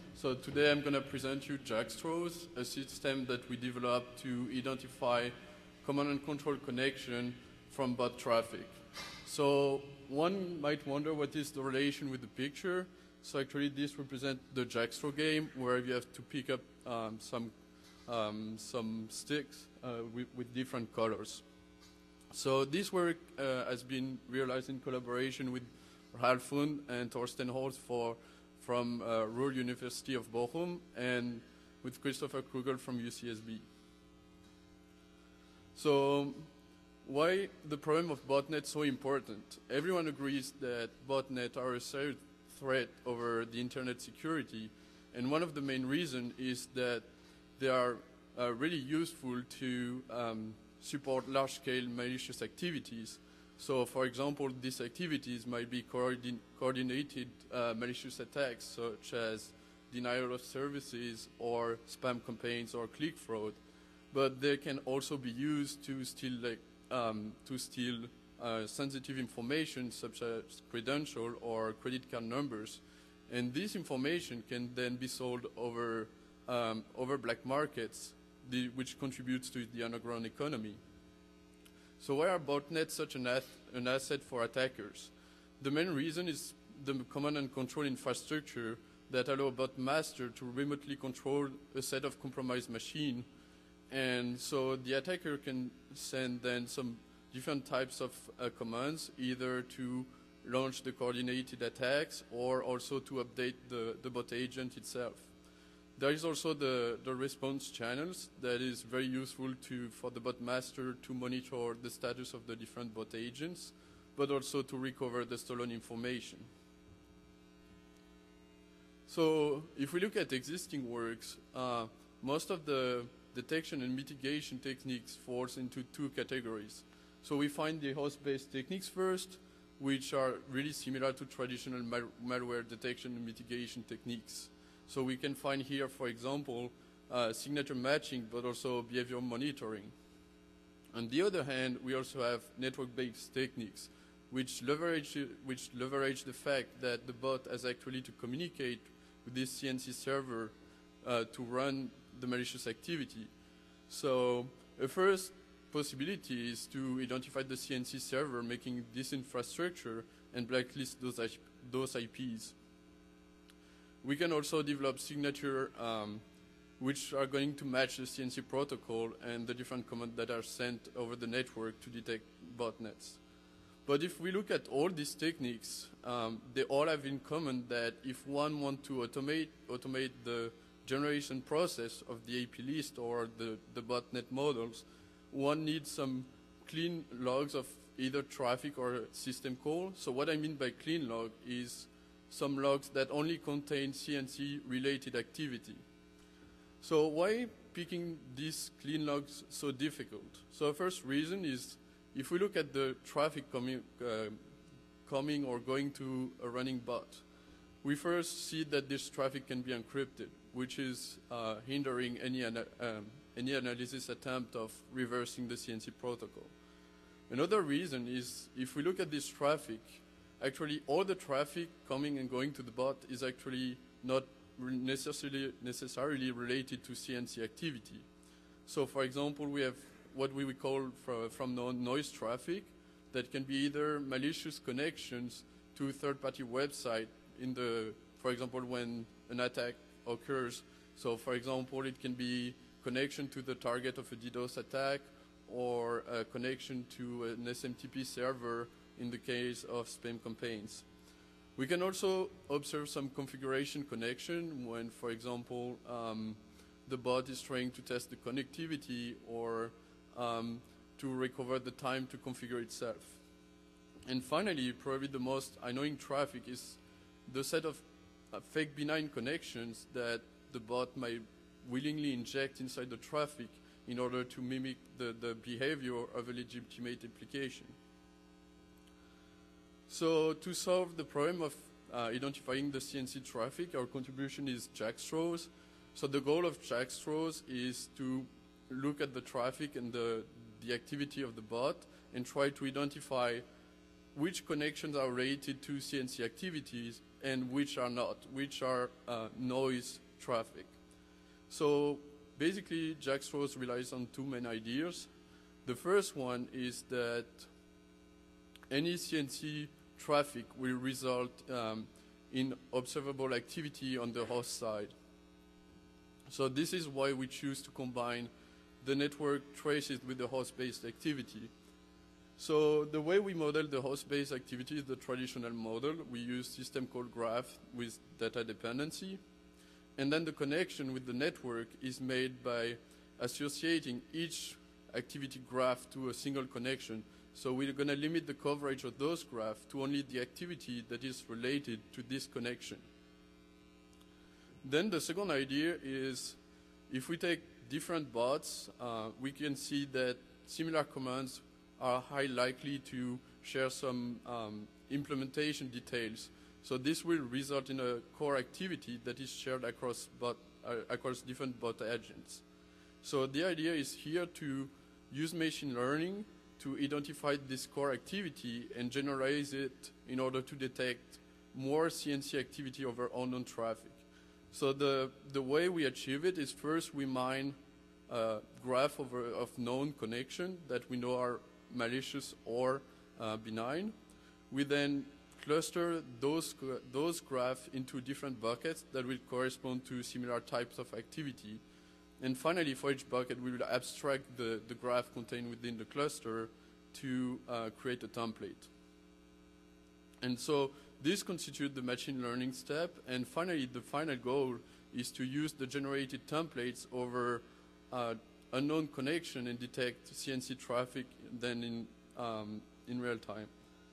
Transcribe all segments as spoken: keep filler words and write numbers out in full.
So today I'm going to present you Jackstraws, a system that we developed to identify command and control connection from bot traffic. So one might wonder what is the relation with the picture. So actually this represents the Jackstraw game where you have to pick up um, some, um, some sticks uh, with, with different colors. So this work uh, has been realized in collaboration with Ralph Hund and Thorsten Holz for, from uh, Ruhr University of Bochum and with Christopher Krugel from U C S B. So why the problem of botnets so important? Everyone agrees that botnets are a serious threat over the internet security, and one of the main reasons is that they are uh, really useful to um, support large-scale malicious activities. So, for example, these activities might be coordin coordinated uh, malicious attacks, such as denial of services or spam campaigns or click fraud. But they can also be used to steal, like, um, to steal uh, sensitive information, such as credential or credit card numbers. And this information can then be sold over um, over black markets, the, which contributes to the underground economy. So why are botnets such an, an asset for attackers? The main reason is the command and control infrastructure that allow a bot master to remotely control a set of compromised machines. And so the attacker can send then some different types of uh, commands, either to launch the coordinated attacks or also to update the, the bot agent itself. There is also the, the response channels that is very useful to, for the bot master to monitor the status of the different bot agents, but also to recover the stolen information. So if we look at existing works, uh, most of the detection and mitigation techniques falls into two categories. So we find the host-based techniques first, which are really similar to traditional mal malware detection and mitigation techniques. So we can find here, for example, uh, signature matching, but also behavior monitoring. On the other hand, we also have network-based techniques, which leverage, which leverage the fact that the bot has actually to communicate with this C N C server uh, to run the malicious activity. So a first possibility is to identify the C N C server making this infrastructure and blacklist those, those I Ps. We can also develop signature um, which are going to match the C N C protocol and the different commands that are sent over the network to detect botnets. But if we look at all these techniques, um, they all have in common that if one wants to automate, automate the generation process of the A P list or the, the botnet models, one needs some clean logs of either traffic or system call. So what I mean by clean log is some logs that only contain C N C related activity. So why picking these clean logs so difficult? So the first reason is if we look at the traffic coming, uh, coming or going to a running bot, we first see that this traffic can be encrypted, which is uh, hindering any, ana um, any analysis attempt of reversing the C N C protocol. Another reason is if we look at this traffic, actually all the traffic coming and going to the bot is actually not necessarily, necessarily related to C N C activity. So for example, we have what we would call from noise traffic that can be either malicious connections to third-party website in the, for example, when an attack occurs. So for example, it can be connection to the target of a DDoS attack or a connection to an S M T P server in the case of spam campaigns. We can also observe some configuration connection when, for example, um, the bot is trying to test the connectivity or um, to recover the time to configure itself. And finally, probably the most annoying traffic is the set of uh, fake benign connections that the bot might willingly inject inside the traffic in order to mimic the, the behavior of a legitimate application. So to solve the problem of uh, identifying the C N C traffic, our contribution is Jackstraws. So the goal of Jackstraws is to look at the traffic and the, the activity of the bot and try to identify which connections are related to C N C activities and which are not, which are uh, noise traffic. So basically, JAX-ROSE relies on two main ideas. The first one is that any C N C traffic will result um, in observable activity on the host side. So this is why we choose to combine the network traces with the host-based activity. So the way we model the host-based activity is the traditional model. We use system call graph with data dependency. And then the connection with the network is made by associating each activity graph to a single connection. So we're going to limit the coverage of those graphs to only the activity that is related to this connection. Then the second idea is if we take different bots, uh, we can see that similar commands are highly likely to share some um, implementation details. So this will result in a core activity that is shared across, bot, uh, across different bot agents. So the idea is here to use machine learning to identify this core activity and generalize it in order to detect more C N C activity over unknown traffic. So the, the way we achieve it is first we mine a graph of, of known connection that we know are malicious or uh, benign. We then cluster those, those graphs into different buckets that will correspond to similar types of activity. And finally, for each bucket, we will abstract the, the graph contained within the cluster to uh, create a template. And so this constitutes the machine learning step. And finally, the final goal is to use the generated templates over uh, unknown connection and detect C N C traffic then in, um, in real time.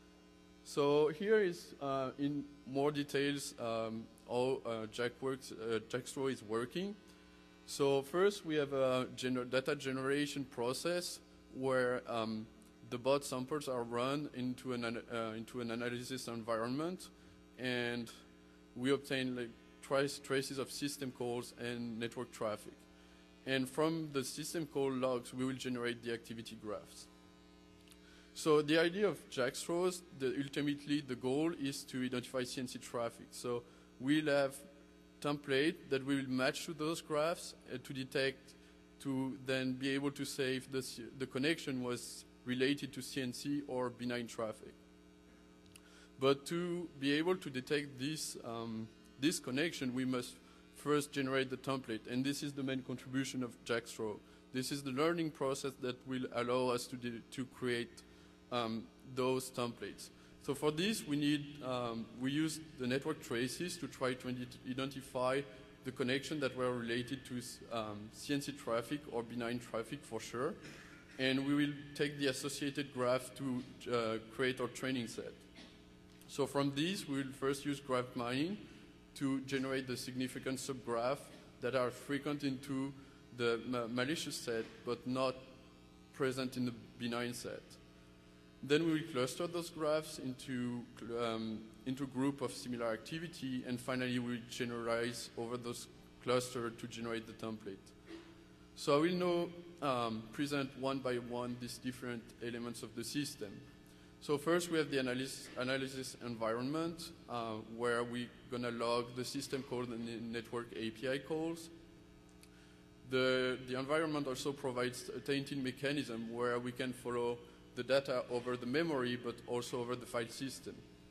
So here is uh, in more details um, how uh, JAX-works, uh, JAX-ROSE is working. So first we have a gener data generation process where um, the bot samples are run into an, uh, into an analysis environment, and we obtain like trace, traces of system calls and network traffic. And from the system call logs, we will generate the activity graphs. So the idea of JAX-ROSE, the, ultimately the goal is to identify C N C traffic. So we'll have template that we will match to those graphs uh, to detect, to then be able to say if the, the connection was related to C N C or benign traffic. But to be able to detect this, um, this connection, we must first generate the template, and this is the main contribution of JAX-ROSE. This is the learning process that will allow us to, to create um, those templates. So for this, we need, um, we use the network traces to try to identify the connection that were related to um, C N C traffic or benign traffic for sure. And we will take the associated graph to uh, create our training set. So from these, we will first use graph mining to generate the significant subgraph that are frequent into the ma malicious set, but not present in the benign set. Then we will cluster those graphs into, um, into a group of similar activity, and finally we will generalize over those clusters to generate the template. So I will now um, present one by one these different elements of the system. So first we have the analysis, analysis environment, uh, where we're going to log the system call and the network A P I calls. The, the environment also provides a tainting mechanism where we can follow the data over the memory, but also over the file system.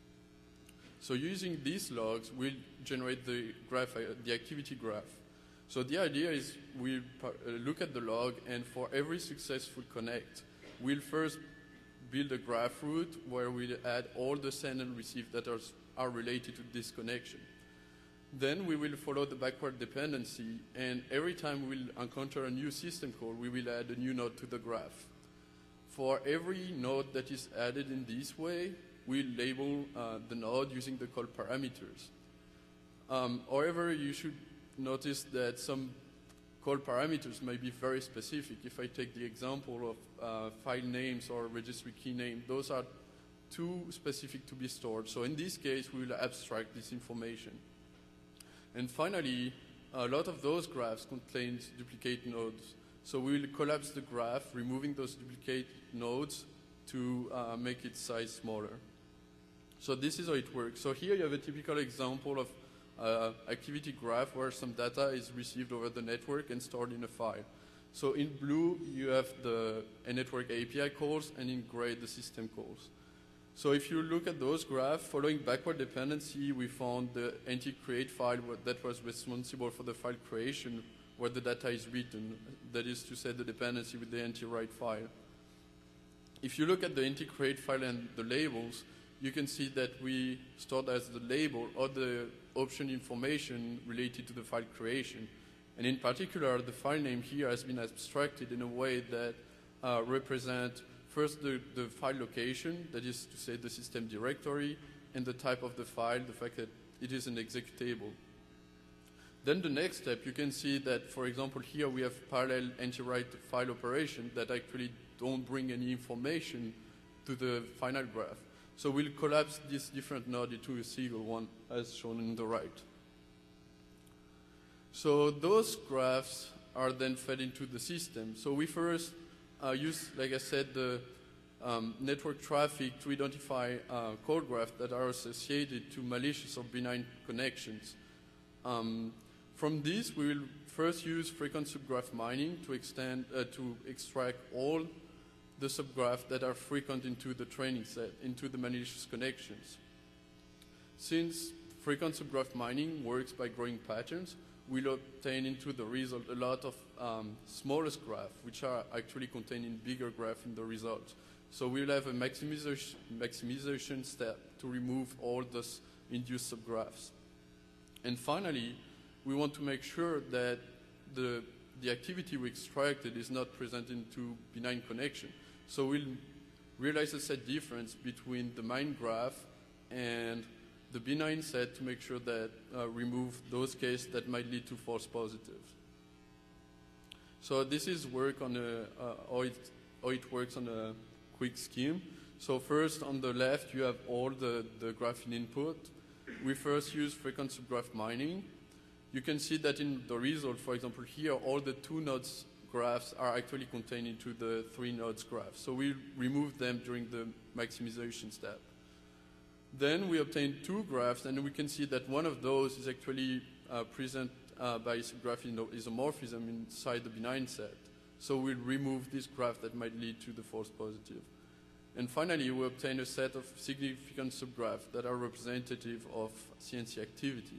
So using these logs, we'll generate the graph, uh, the activity graph. So the idea is we'll uh, look at the log, and for every successful connect, we'll first build a graph route where we'll add all the send and receive that are, are related to this connection. Then we will follow the backward dependency, and every time we'll encounter a new system call, we will add a new node to the graph. For every node that is added in this way, we'll label uh, the node using the call parameters. Um, however, you should notice that some call parameters may be very specific. If I take the example of uh, file names or registry key name, those are too specific to be stored. So in this case, we will abstract this information. And finally, a lot of those graphs contain duplicate nodes. So we will collapse the graph, removing those duplicate nodes to uh, make its size smaller. So this is how it works. So here you have a typical example of uh, activity graph where some data is received over the network and stored in a file. So in blue, you have the a network A P I calls, and in gray, the system calls. So if you look at those graphs, following backward dependency, we found the anti-create file that was responsible for the file creation where the data is written. That is to say, the dependency with the anti-write file. If you look at the anti-create file and the labels, you can see that we stored as the label all the option information related to the file creation. And in particular, the file name here has been abstracted in a way that uh, represents first the, the file location, that is to say the system directory, and the type of the file, the fact that it is an executable. Then the next step, you can see that, for example, here we have parallel anti-write file operation that actually don't bring any information to the final graph. So we'll collapse this different node into a single one, as shown on the right. So those graphs are then fed into the system. So we first uh, use, like I said, the um, network traffic to identify uh, code graphs that are associated to malicious or benign connections. Um, from this, we will first use frequent subgraph mining to extend uh, to extract all the subgraphs that are frequent into the training set, into the malicious connections. Since frequent subgraph mining works by growing patterns, we'll obtain into the result a lot of um, smallest graphs, which are actually contained in bigger graphs in the result. So we'll have a maximization, maximization step to remove all those induced subgraphs. And finally, we want to make sure that the, the activity we extracted is not present into benign connection. So we'll realize a set difference between the mine graph and the benign set to make sure that uh, remove those cases that might lead to false positives. So this is work on a, uh, how, it, how it works on a quick scheme. So first on the left you have all the, the graphing input. We first use frequent subgraph mining. You can see that in the result, for example here, all the two nodes graphs are actually contained into the three nodes graph. So we remove them during the maximization step. Then we obtain two graphs, and we can see that one of those is actually uh, present uh, by subgraph isomorphism inside the benign set. So we'll remove this graph that might lead to the false positive. And finally, we obtain a set of significant subgraphs that are representative of C N C activity.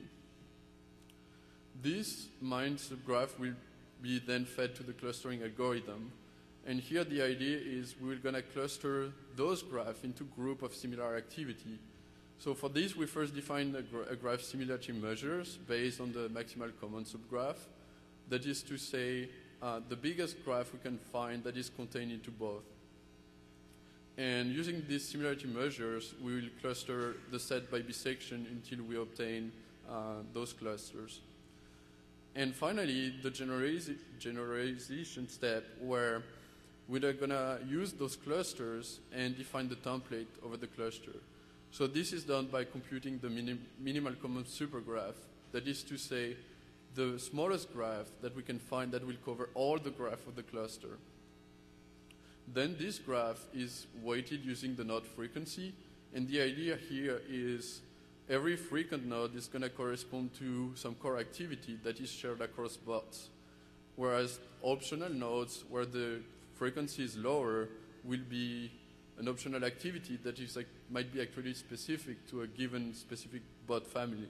This mined subgraph will be then fed to the clustering algorithm. And here the idea is we're going to cluster those graphs into groups of similar activity. So for this, we first define a, gra a graph similarity measures based on the maximal common subgraph. That is to say, uh, the biggest graph we can find that is contained into both. And using these similarity measures, we will cluster the set by bisection until we obtain uh, those clusters. And finally, the generaliz generalization step where we're going to use those clusters and define the template over the cluster. So this is done by computing the minim minimal common supergraph. That is to say, the smallest graph that we can find that will cover all the graph of the cluster. Then this graph is weighted using the node frequency, and the idea here is every frequent node is going to correspond to some core activity that is shared across bots, whereas optional nodes where the frequency is lower will be an optional activity that is like, might be actually specific to a given specific bot family.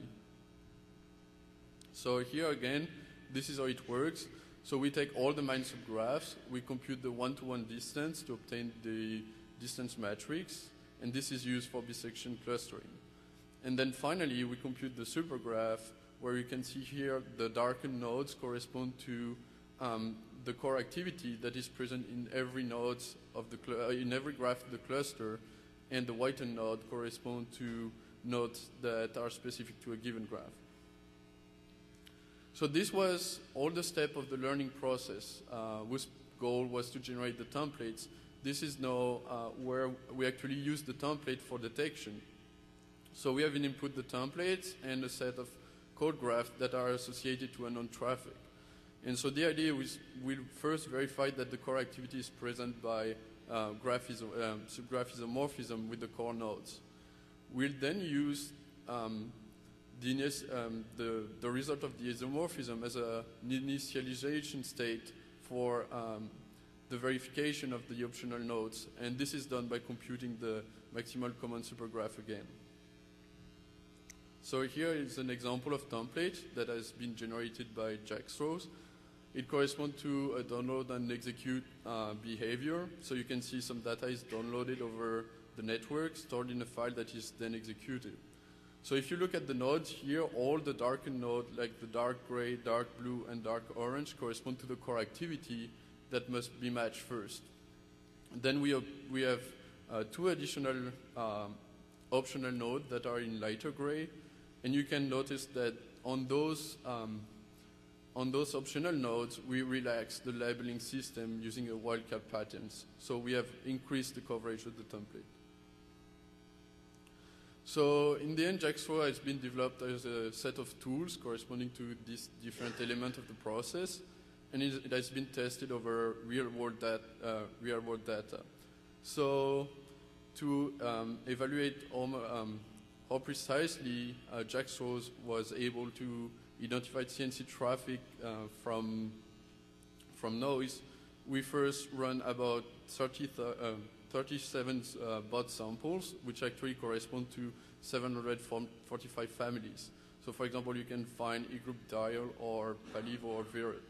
So here again, this is how it works. So we take all the mined subgraphs, we compute the one-to-one distance to obtain the distance matrix, and this is used for bisection clustering. And then finally, we compute the supergraph, where you can see here the darkened nodes correspond to um, the core activity that is present in every node of the uh, in every graph of the cluster, and the whitened node correspond to nodes that are specific to a given graph. So this was all the step of the learning process, uh, whose goal was to generate the templates. This is now uh, where we actually use the template for detection. So we have an input the templates and a set of code graphs that are associated to unknown traffic. And so the idea is we'll first verify that the core activity is present by uh, graph iso um, subgraph isomorphism with the core nodes. we'll then use um, the, um, the, the result of the isomorphism as a, an initialization state for um, the verification of the optional nodes. And this is done by computing the maximal common supergraph again. So here is an example of template that has been generated by JAX-Rose. It corresponds to a download and execute uh, behavior. So you can see some data is downloaded over the network, stored in a file that is then executed. So if you look at the nodes here, all the darkened nodes, like the dark gray, dark blue, and dark orange, correspond to the core activity that must be matched first. And then we have, we have uh, two additional um, optional nodes that are in lighter gray. And you can notice that on those, um, on those optional nodes, we relax the labeling system using a wildcard patterns. So we have increased the coverage of the template. So in the end, JAX-Rose has been developed as a set of tools corresponding to these different elements of the process, and it has been tested over real-world dat uh, real-world data. So to um, evaluate how, um, how precisely uh, JAX-Rose was able to identify C N C traffic uh, from, from noise, we first run about thirty, uh, thirty-seven uh, bot samples, which actually correspond to seven hundred forty-five families. So for example, you can find E-group dial or Palivo or Viret.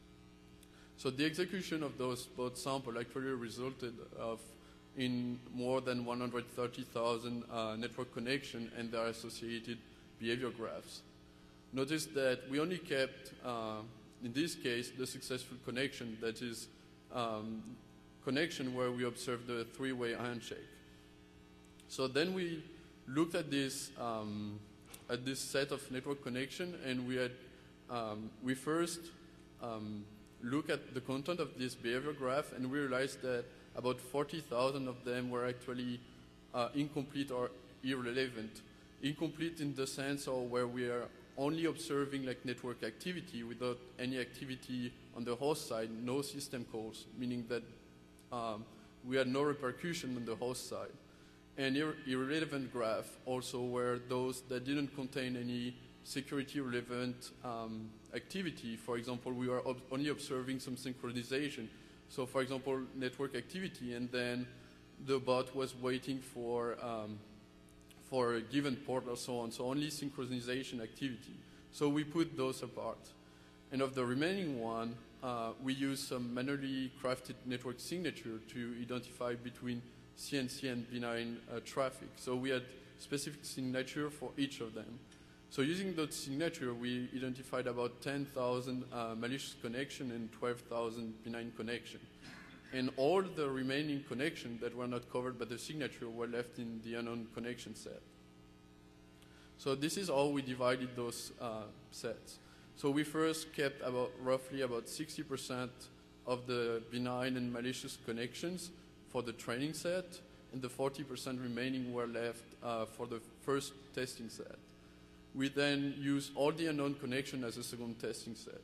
So the execution of those bot samples actually resulted of in more than one hundred thirty thousand uh, network connections and their associated behavior graphs. Notice that we only kept, uh, in this case, the successful connection, that is um, connection where we observed the three-way handshake. So then we looked at this um, at this set of network connection, and we had um, we first um, looked at the content of this behavior graph, and we realized that about forty thousand of them were actually uh, incomplete or irrelevant. Incomplete in the sense of where we are only observing like network activity without any activity on the host side, no system calls, meaning that Um, we had no repercussion on the host side. And ir irrelevant graph also were those that didn't contain any security relevant um, activity. For example, we were ob only observing some synchronization. So for example, network activity, and then the bot was waiting for, um, for a given port or so on. So only synchronization activity. So we put those apart. And of the remaining one, Uh, we use some manually crafted network signature to identify between C N C and benign uh, traffic. So we had specific signature for each of them. So using that signature, we identified about ten thousand uh, malicious connection and twelve thousand benign connection. And all the remaining connections that were not covered by the signature were left in the unknown connection set. So this is how we divided those uh, sets. So we first kept about roughly about sixty percent of the benign and malicious connections for the training set, and the forty percent remaining were left uh, for the first testing set. We then use all the unknown connection as a second testing set.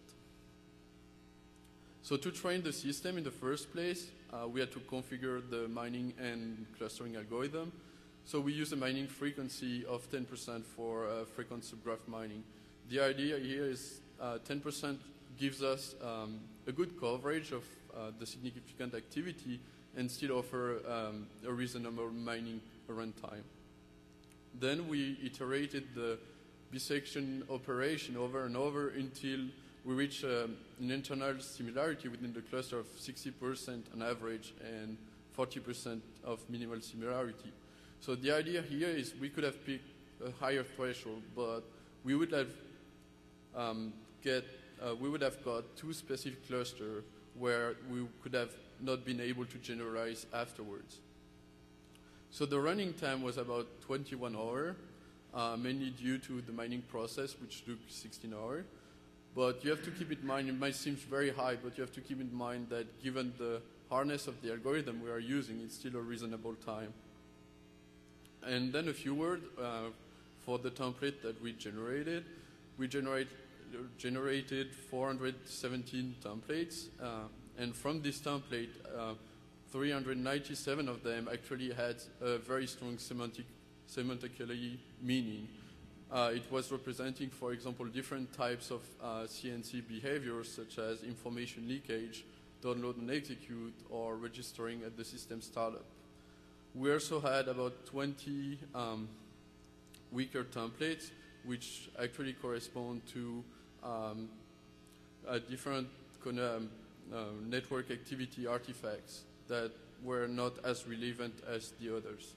So to train the system in the first place, uh, we had to configure the mining and clustering algorithm. So we use a mining frequency of ten percent for uh, frequent subgraph mining. The idea here is uh, ten percent gives us um, a good coverage of uh, the significant activity and still offer um, a reasonable mining runtime. Then we iterated the bisection operation over and over until we reach um, an internal similarity within the cluster of sixty percent on average and forty percent of minimal similarity. So the idea here is we could have picked a higher threshold, but we would have um, get uh, we would have got two specific clusters where we could have not been able to generalize afterwards. So the running time was about twenty-one hours, uh, mainly due to the mining process, which took sixteen hours. But you have to keep in mind, it might seem very high, but you have to keep in mind that given the hardness of the algorithm we are using, it's still a reasonable time. And then a few words uh, for the template that we generated. We generate, generated four hundred seventeen templates, uh, and from this template, uh, three hundred ninety-seven of them actually had a very strong semantic semantically meaning. Uh, it was representing, for example, different types of uh, C N C behaviors, such as information leakage, download and execute, or registering at the system startup. We also had about twenty um, weaker templates, which actually correspond to um, a different kind of um, uh, network activity artifacts that were not as relevant as the others.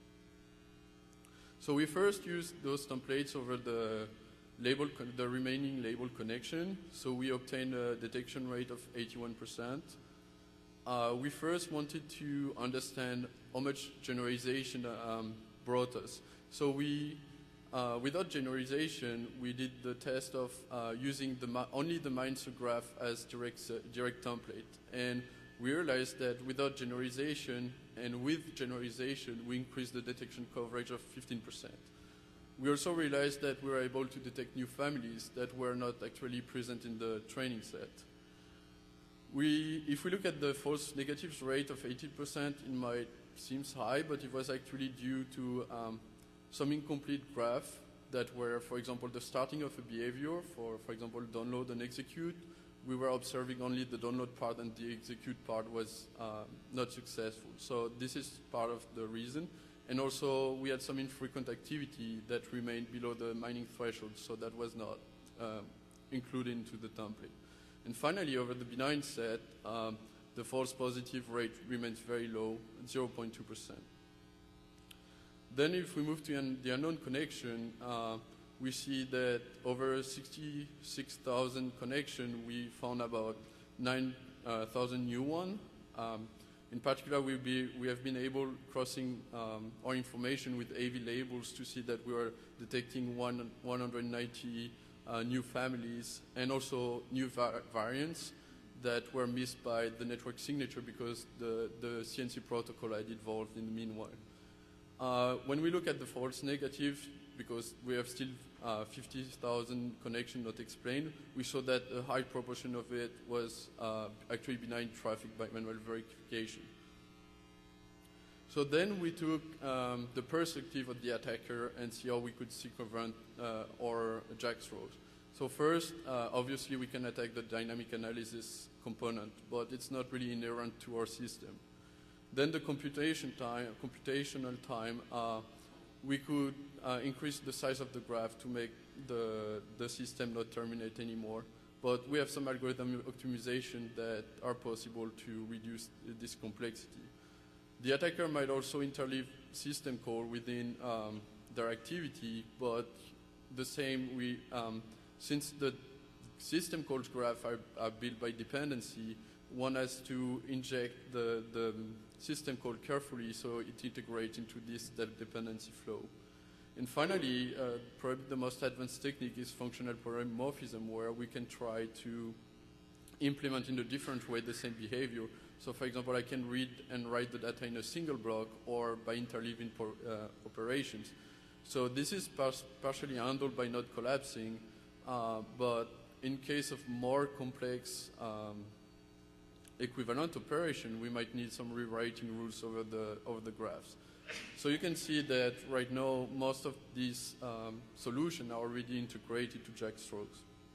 So we first used those templates over the label, the remaining label connection. So we obtained a detection rate of eighty-one percent. Uh, we first wanted to understand how much generalization um, brought us. So we, uh, without generalization, we did the test of uh, using the only the Mainzer graph as direct, uh, direct template. And we realized that without generalization and with generalization, we increased the detection coverage of fifteen percent. We also realized that we were able to detect new families that were not actually present in the training set. We, if we look at the false negatives rate of eighty percent, it might seem high, but it was actually due to um, some incomplete graph that were, for example, the starting of a behavior, for, for example, download and execute. We were observing only the download part and the execute part was uh, not successful. So this is part of the reason. And also we had some infrequent activity that remained below the mining threshold, so that was not uh, included into the template. And finally, over the benign set, um, the false positive rate remains very low, zero point two percent. Then if we move to an, the unknown connection, uh, we see that over sixty-six thousand connections, we found about nine thousand new ones. Um, in particular, we, be, we have been able, crossing um, our information with A V labels, to see that we are detecting one, one hundred ninety uh, new families and also new var variants that were missed by the network signature because the, the C N C protocol had evolved in the meanwhile. Uh, when we look at the false negative, because we have still uh, fifty thousand connections not explained, we saw that a high proportion of it was uh, actually benign traffic by manual verification. So then we took um, the perspective of the attacker and see how we could circumvent uh, our jackstraws. So first, uh, obviously we can attack the dynamic analysis component, but it's not really inherent to our system. Then the computation time, computational time, uh, we could uh, increase the size of the graph to make the, the system not terminate anymore. But we have some algorithm optimization that are possible to reduce this complexity. The attacker might also interleave system call within um, their activity, but the same, we, um, since the system calls graph are, are built by dependency, one has to inject the, the system call carefully so it integrates into this dependency flow. And finally, uh, probably the most advanced technique is functional polymorphism, where we can try to implement in a different way the same behavior. So for example, I can read and write the data in a single block or by interleaving uh, operations. So this is par partially handled by not collapsing, uh, but in case of more complex um, equivalent operation, we might need some rewriting rules over the, over the graphs. So you can see that right now, most of these um, solutions are already integrated to jackstraws.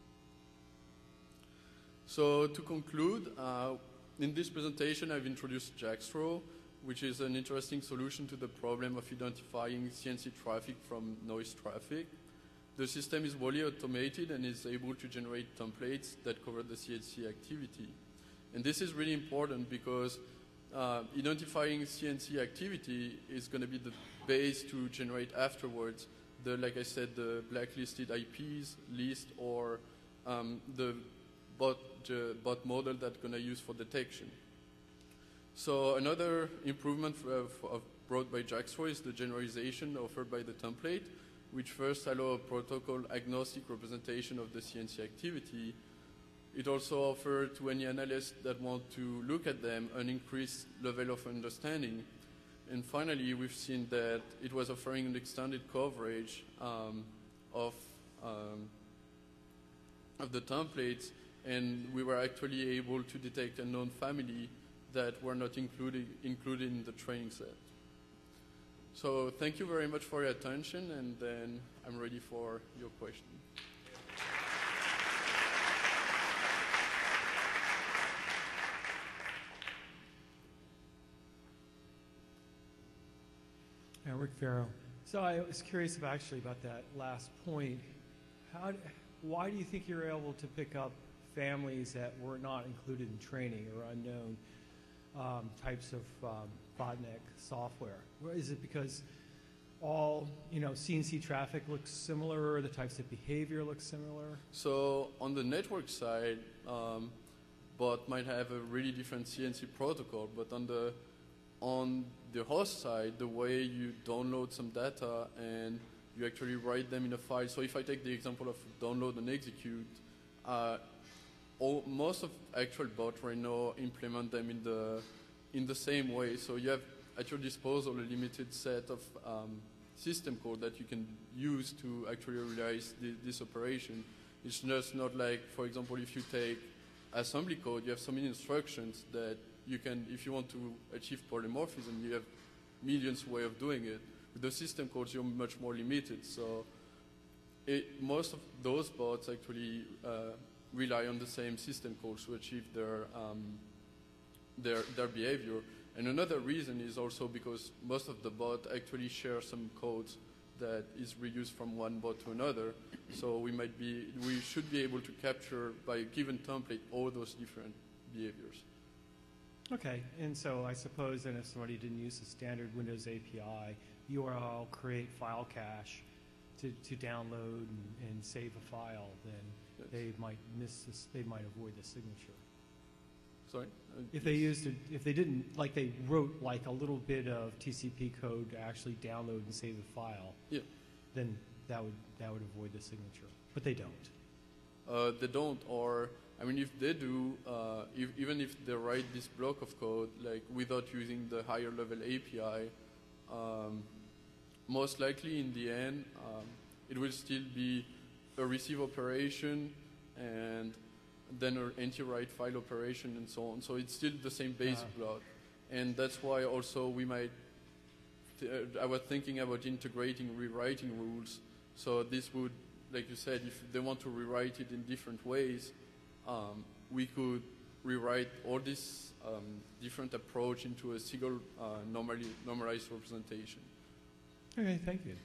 So to conclude, uh, in this presentation, I've introduced Jackstraw, which is an interesting solution to the problem of identifying C N C traffic from noise traffic. The system is fully automated and is able to generate templates that cover the C N C activity. And this is really important because uh, identifying C N C activity is going to be the base to generate afterwards the, like I said, the blacklisted I Ps list or um, the bot, uh, bot model that's going to use for detection. So another improvement for, for, brought by Jackstraw is the generalization offered by the template, which first allow a protocol agnostic representation of the C N C activity. It also offers to any analyst that want to look at them an increased level of understanding. And finally, we've seen that it was offering an extended coverage um, of, um, of the templates, and we were actually able to detect a known family that were not included, included in the training set. So thank you very much for your attention, and then I'm ready for your question. Yeah, Rick Farrow. So I was curious about actually about that last point. How, d- why do you think you're able to pick up families that were not included in training or unknown um, types of um, botnet software? Or is it because all, you know, C N C traffic looks similar, or the types of behavior look similar? So on the network side, um, bot might have a really different C N C protocol, but on the on the host side, the way you download some data and you actually write them in a file. So if I take the example of download and execute, uh, all, most of actual bots right now implement them in the in the same way. So you have at your disposal a limited set of um, system code that you can use to actually realize the, this operation. It's just not like, for example, if you take assembly code, you have so many instructions that you can, if you want to achieve polymorphism, you have millions of ways of doing it. With the system codes, you're much more limited. So it, most of those bots actually uh, rely on the same system codes to achieve their, um, their, their behavior. And another reason is also because most of the bot actually share some codes that is reused from one bot to another. So we might be, we should be able to capture by a given template all those different behaviors. Okay, and so I suppose then if somebody didn't use the standard Windows A P I, U R L create file cache to, to download and, and save a file, then yes. they might miss this, they might avoid the signature. Sorry? Uh, if they used it, if they didn't, like they wrote like a little bit of T C P code to actually download and save the file, yeah. then that would that would avoid the signature. But they don't. Uh, they don't, or I mean, if they do, uh, if, even if they write this block of code like without using the higher level A P I, um, most likely in the end, um, it will still be a receive operation and then an anti-write file operation and so on. So it's still the same basic uh. block. And that's why also we might, th uh, I was thinking about integrating rewriting rules. So this would, like you said, if they want to rewrite it in different ways, um, we could rewrite all this um, different approach into a single uh, normally normalized representation. Okay, thank you.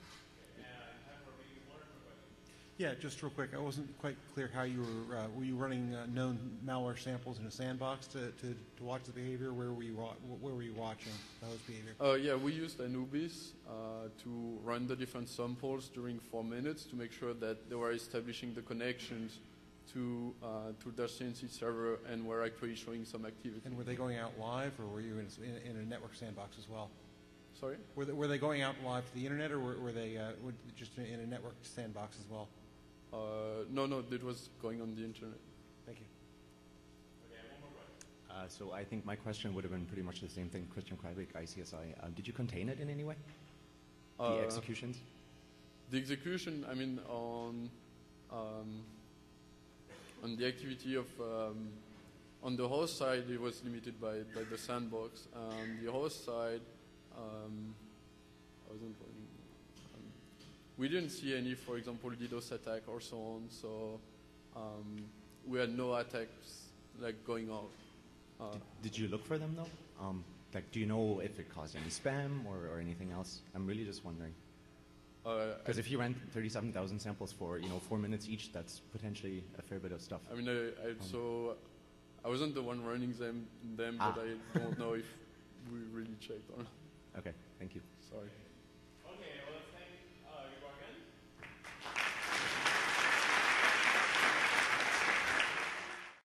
Yeah, just real quick, I wasn't quite clear how you were, uh, were you running uh, known malware samples in a sandbox to, to, to watch the behavior? Where were you, where were you watching the host behavior? Uh, yeah, we used Anubis uh, to run the different samples during four minutes to make sure that they were establishing the connections to, uh, to their C N C server and were actually showing some activity. And were they going out live, or were you in a, in a network sandbox as well? Sorry? Were they, were they going out live to the internet, or were, were they uh, were just in a network sandbox as well? Uh, no, no, it was going on the internet. Thank you. Okay, one more question. Uh, so I think my question would have been pretty much the same thing. Christian Kreibig, I C S I. Um, did you contain it in any way? The uh, executions? The execution, I mean, on um, on the activity of um, on the host side, it was limited by, by the sandbox. On the host side, um, I wasn't running. We didn't see any, for example, DDoS attack or so on, so um, we had no attacks like going out. Uh, did, did you look for them though? Um, like, do you know if it caused any spam or, or anything else? I'm really just wondering. Because uh, if you ran thirty-seven thousand samples for you know four minutes each, that's potentially a fair bit of stuff. I mean, I, I um, so I wasn't the one running them, them ah. but I don't know if we really checked or not. Okay, thank you. Sorry. Okay. Well,